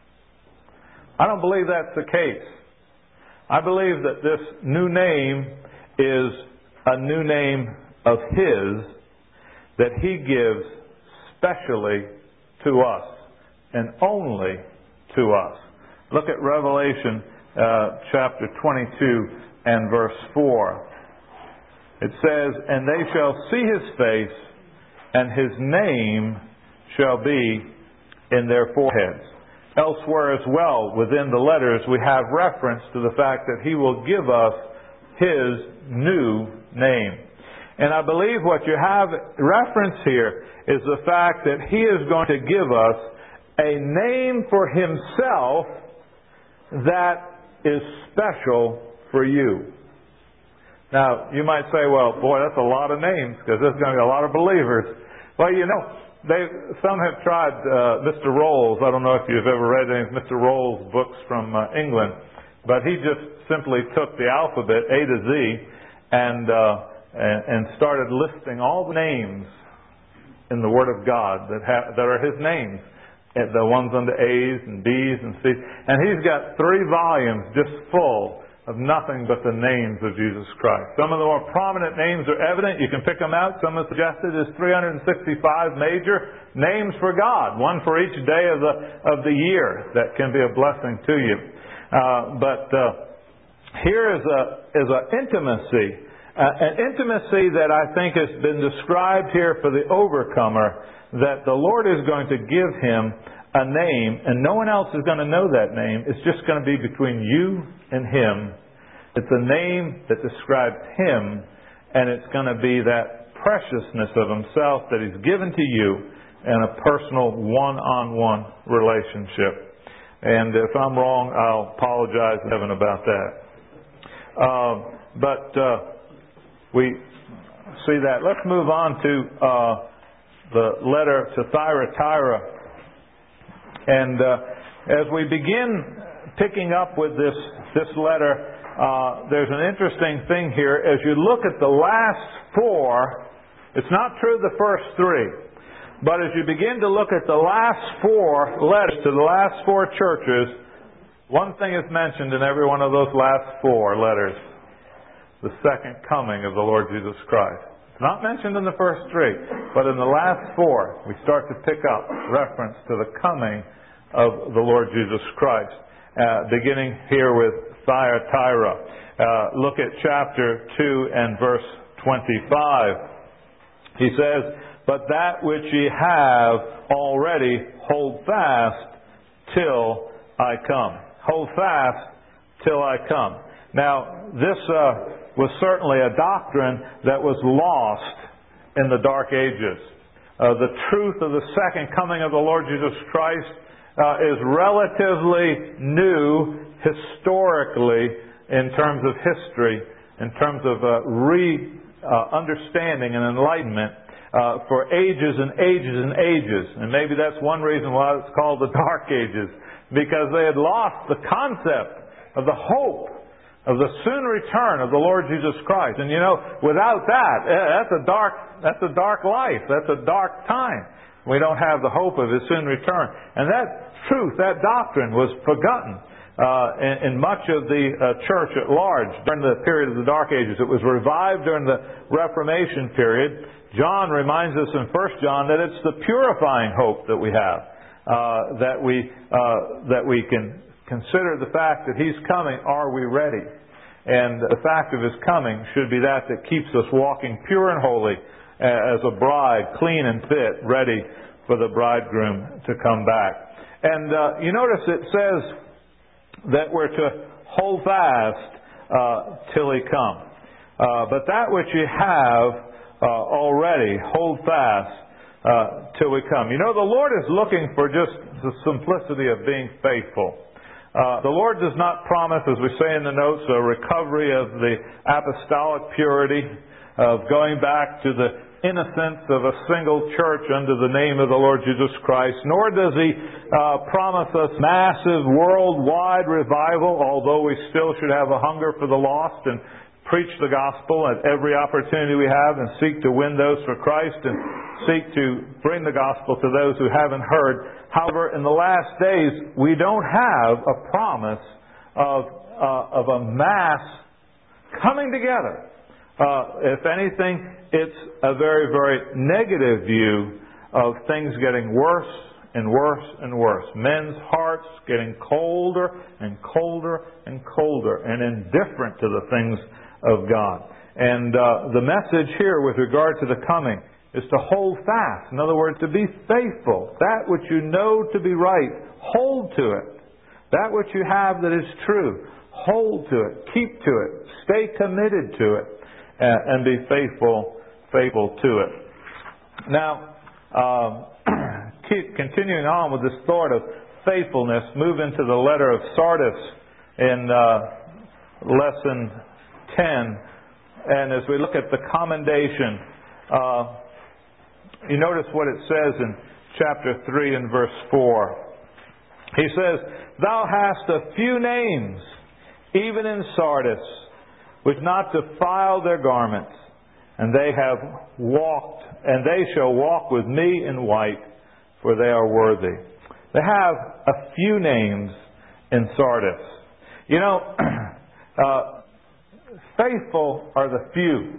Speaker 1: I don't believe that's the case. I believe that this new name is a new name of His that He gives specially to us and only to us. Look at Revelation uh, chapter twenty-two and verse four. It says, and they shall see His face, and His name shall be in their foreheads. Elsewhere as well, within the letters, we have reference to the fact that He will give us His new name. And I believe what you have reference here is the fact that He is going to give us a name for Himself that is special for you. Now, you might say, well, boy, that's a lot of names, because there's going to be a lot of believers. Well, you know, they some have tried uh, Mister Rolls. I don't know if you've ever read any of Mister Rolls' books from uh, England, but he just simply took the alphabet A to Z and, uh, and and started listing all the names in the Word of God that ha- that are His names, and the ones under A's and B's and C's, and he's got three volumes just full of nothing but the names of Jesus Christ. Some of the more prominent names are evident. You can pick them out. Some have suggested there's three hundred sixty-five major names for God, one for each day of the of the year that can be a blessing to you. Uh, but uh, here is a is an intimacy, uh, an intimacy that I think has been described here for the overcomer, that the Lord is going to give him a name, and no one else is going to know that name. It's just going to be between you and Him. It's a name that describes Him, and it's going to be that preciousness of Himself that He's given to you in a personal one-on-one relationship. And if I'm wrong, I'll apologize to heaven about that. Uh, but uh, we see that. Let's move on to uh, the letter to Thyatira. And uh, as we begin picking up with this this letter, uh, there's an interesting thing here. As you look at the last four, it's not true the first three, but as you begin to look at the last four letters to the last four churches, one thing is mentioned in every one of those last four letters: the second coming of the Lord Jesus Christ. It's not mentioned in the first three, but in the last four, we start to pick up reference to the coming of the Lord Jesus Christ. Uh, beginning here with Thyatira. Uh, look at chapter two and verse twenty-five. He says, but that which ye have already hold fast till I come. Hold fast till I come. Now, this uh, was certainly a doctrine that was lost in the Dark Ages. Uh, the truth of the second coming of the Lord Jesus Christ uh, is relatively new historically in terms of history, in terms of uh, re-understanding uh, and enlightenment uh, for ages and ages and ages. And maybe that's one reason why it's called the Dark Ages, because they had lost the concept of the hope of the soon return of the Lord Jesus Christ. And you know, without that, that's a dark, that's a dark life. That's a dark time. We don't have the hope of His soon return. And that truth, that doctrine was forgotten uh, in, in much of the uh, church at large during the period of the Dark Ages. It was revived during the Reformation period. John reminds us in First John that it's the purifying hope that we have, uh, that we uh, that we can consider the fact that He's coming. Are we ready? And the fact of His coming should be that that keeps us walking pure and holy as a bride, clean and fit, ready for the bridegroom to come back. And uh, you notice it says that we're to hold fast uh, till He come. Uh, but that which you have uh, already, hold fast uh, till we come. You know, the Lord is looking for just the simplicity of being faithful. Uh, the Lord does not promise, as we say in the notes, a recovery of the apostolic purity, of going back to the innocence of a single church under the name of the Lord Jesus Christ, nor does He uh, promise us massive worldwide revival, although we still should have a hunger for the lost and preach the gospel at every opportunity we have and seek to win those for Christ and seek to bring the gospel to those who haven't heard. However, in the last days, we don't have a promise of, uh, of a mass coming together. Uh, if anything, it's a very, very negative view of things getting worse and worse and worse. Men's hearts getting colder and colder and colder and indifferent to the things of God. And uh, the message here with regard to the coming is to hold fast. In other words, to be faithful. That which you know to be right, hold to it. That which you have that is true, hold to it. Keep to it. Stay committed to it. Uh, and be faithful, faithful to it. Now, um, keep continuing on with this thought of faithfulness, move into the letter of Sardis in uh, lesson ten. And as we look at the commendation, uh, you notice what it says in chapter three and verse four. He says, "Thou hast a few names, even in Sardis, which not defile their garments, and they have walked, and they shall walk with me in white, for they are worthy." They have a few names in Sardis. You know, uh, faithful are the few.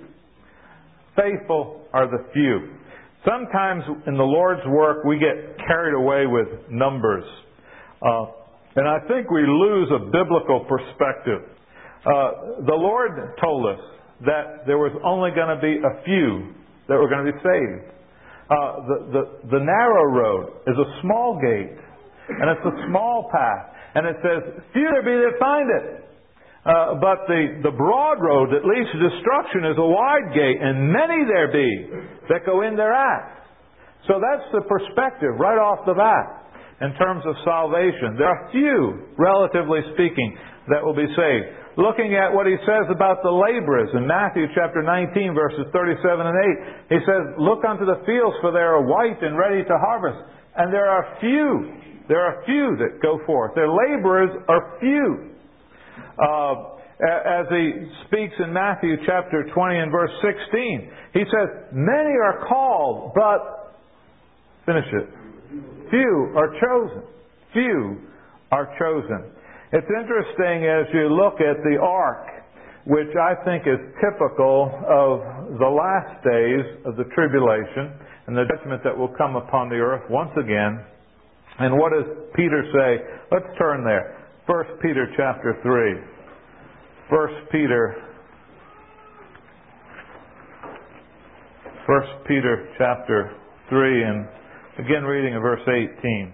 Speaker 1: Faithful are the few. Sometimes in the Lord's work we get carried away with numbers. Uh, and I think we lose a biblical perspective. Uh, the Lord told us that there was only going to be a few that were going to be saved. Uh, the, the, the narrow road is a small gate, and it's a small path. And it says, "Few there be that find it." Uh, but the, the broad road that leads to destruction is a wide gate, and many there be that go in thereat. So that's the perspective right off the bat in terms of salvation. There are few, relatively speaking, that will be saved. Looking at what He says about the laborers in Matthew chapter nineteen, verses thirty-seven and eight. He says, "Look unto the fields, for they are white and ready to harvest." And there are few. There are few that go forth. Their laborers are few. Uh, as He speaks in Matthew chapter twenty and verse sixteen, He says, "Many are called, but," finish it, "few are chosen." Few are chosen. It's interesting as you look at the ark, which I think is typical of the last days of the tribulation and the judgment that will come upon the earth once again. And what does Peter say? Let's turn there. First Peter chapter three. First Peter. First Peter chapter three, and begin reading in verse eighteen.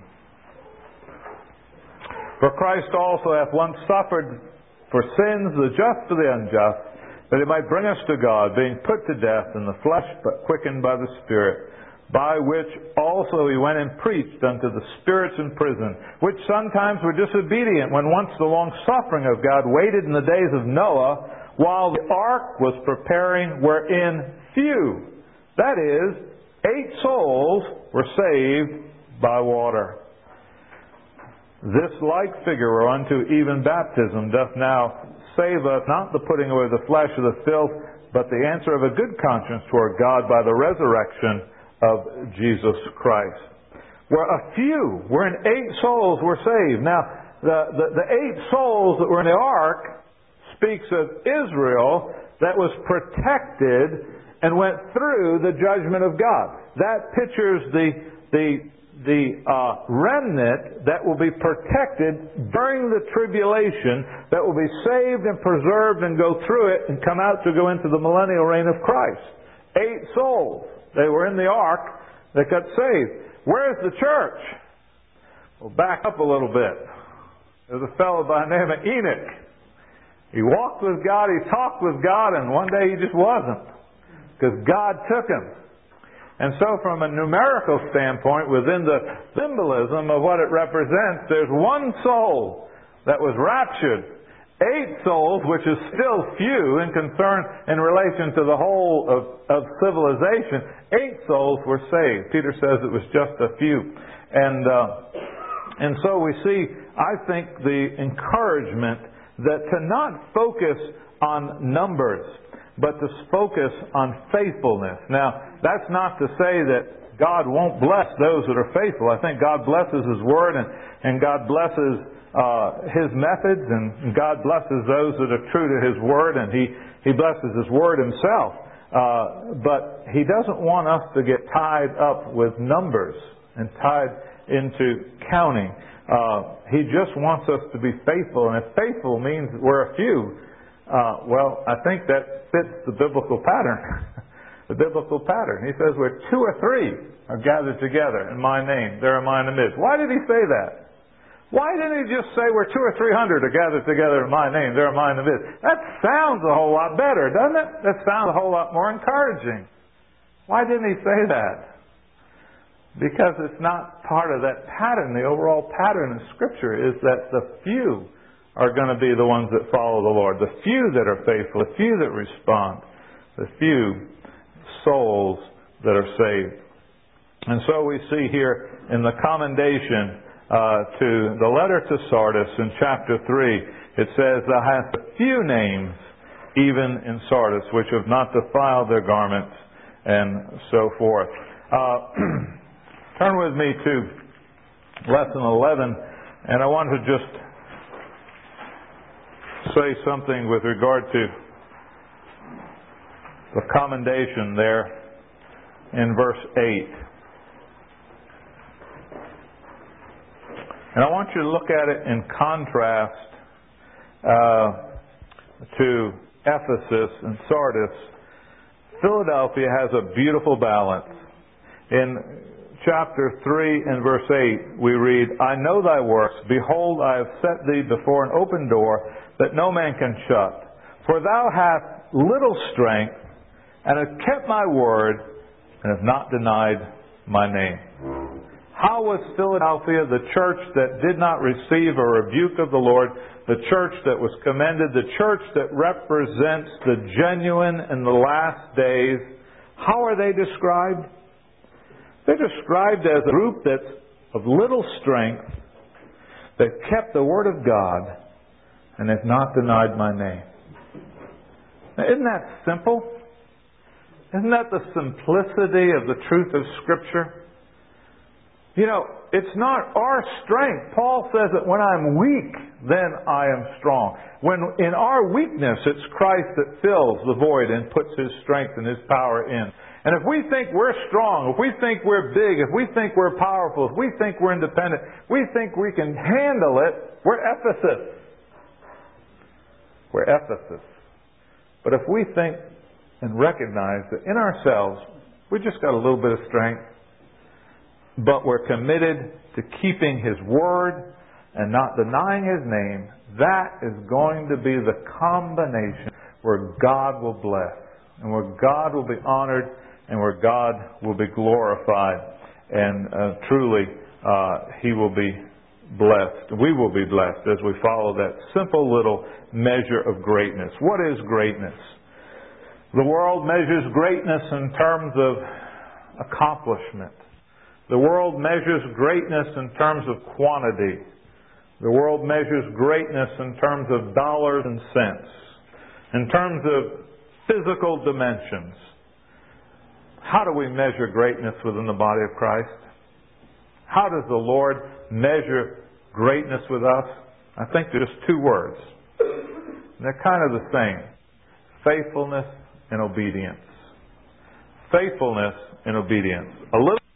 Speaker 1: "For Christ also hath once suffered for sins, the just for the unjust, that He might bring us to God, being put to death in the flesh, but quickened by the Spirit, by which also He went and preached unto the spirits in prison, which sometimes were disobedient, when once the long suffering of God waited in the days of Noah, while the ark was preparing, wherein few," that is, eight souls, "were saved by water. This like figure whereunto even baptism doth now save us, not the putting away the flesh of the filth, but the answer of a good conscience toward God by the resurrection of Jesus Christ." Where a few, wherein eight souls were saved. Now, the, the, the eight souls that were in the ark speaks of Israel that was protected and went through the judgment of God. That pictures the the the uh, remnant that will be protected during the tribulation, that will be saved and preserved and go through it and come out to go into the millennial reign of Christ. Eight souls. They were in the ark that got saved. Where's the church? Well, back up a little bit. There's a fellow by the name of Enoch. He walked with God, he talked with God, and one day he just wasn't. Because God took him. And so from a numerical standpoint, within the symbolism of what it represents, there's one soul that was raptured. Eight souls, which is still few in concern in relation to the whole of, of civilization. Eight souls were saved. Peter says it was just a few. And, uh, and so we see, I think, the encouragement that to not focus on numbers, but to focus on faithfulness. Now, that's not to say that God won't bless those that are faithful. I think God blesses His Word, and, and God blesses uh, His methods, and God blesses those that are true to His Word, and He, he blesses His Word Himself. Uh, but He doesn't want us to get tied up with numbers and tied into counting. Uh, he just wants us to be faithful, and if faithful means we're a few, Uh, well, I think that fits the biblical pattern. The biblical pattern. He says where two or three are gathered together in my name, there am I in the midst. Why did He say that? Why didn't He just say where two or three hundred are gathered together in my name, there am I in the midst? That sounds a whole lot better, doesn't it? That sounds a whole lot more encouraging. Why didn't He say that? Because it's not part of that pattern. The overall pattern in Scripture is that the few are going to be the ones that follow the Lord. The few that are faithful, the few that respond, the few souls that are saved. And so we see here in the commendation uh, to the letter to Sardis in chapter three, it says, Thou hast a few names even in Sardis, which have not defiled their garments, and so forth. Uh, turn with me to lesson eleven, and I want to just say something with regard to the commendation there in verse eight. And I want you to look at it in contrast uh, to Ephesus and Sardis. Philadelphia has a beautiful balance. In chapter three and verse eight we read, I know thy works. Behold, I have set thee before an open door that no man can shut. For thou hast little strength, and hast kept my word, and hast not denied my name. How was Philadelphia, the church that did not receive a rebuke of the Lord, the church that was commended, the church that represents the genuine in the last days, how are they described? They're described as a group that's of little strength, that kept the word of God, and have not denied my name. Now, isn't that simple? Isn't that the simplicity of the truth of Scripture? You know, it's not our strength. Paul says that when I'm weak, then I am strong. When in our weakness, it's Christ that fills the void and puts His strength and His power in. And if we think we're strong, if we think we're big, if we think we're powerful, if we think we're independent, we think we can handle it, we're Ephesus. We're Ephesus. But if we think and recognize that in ourselves, we just got a little bit of strength, but we're committed to keeping His word and not denying His name, that is going to be the combination where God will bless, and where God will be honored, and where God will be glorified, and uh, truly uh, He will be blessed. We will be blessed as we follow that simple little measure of greatness. What is greatness? The world measures greatness in terms of accomplishment. The world measures greatness in terms of quantity. The world measures greatness in terms of dollars and cents, in terms of physical dimensions. How do we measure greatness within the body of Christ? How does the Lord measure greatness with us? I think there's two words. They're kind of the same. Faithfulness and obedience. Faithfulness and obedience. A little